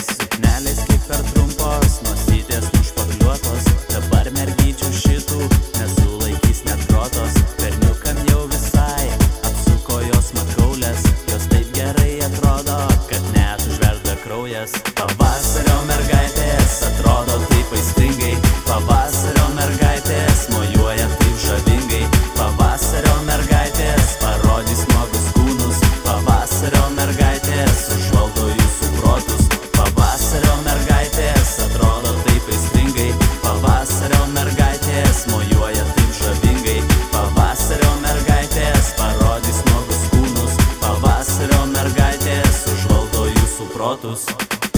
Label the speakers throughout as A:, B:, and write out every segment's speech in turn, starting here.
A: suknelės kiek per trumpos, nosytės nušpakliuotos. Dabar mergyčių šitų nesulaikys net protos. Berniukam jau visai apsuko jos makaulės. Jos taip gerai atrodo, kad net užverda kraujas. Pavasario mergaitės atrodo taip aistringai. Pavasario mergaitės mojuoja taip žavingai. Pavasario mergaitės parodys nuogus kūnus. Pavasario mergaitės užvaldo jūsų protus. Pavasario mergaitės atrodo taip aistringai. Pavasario mergaitės mojuoja taip žavingai. Pavasario mergaitės parodys nuogus kūnus. Pavasario mergaitės užvaldo jūsų protus.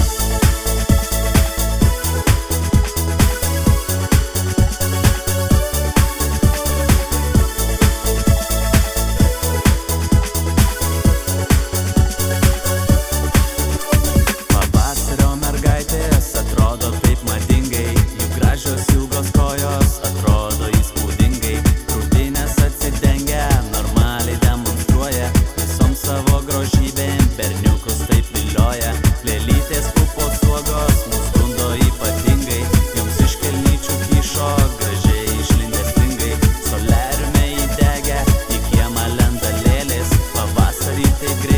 A: Atrodo taip madingai, jų gražios ilgos kojos atrodo įspūdingai. Krūtinės atsidengia, normaliai demonstruoja visom savo grožybėm, berniukus taip vilioja. Lėlytės pupos uogos mus gundo ypatingai, joms iš kelnyčių kyšo gražiai išlindę stringai. Soliariume įdegę, į kiemą lenda lėlės, pavasarį taip greitai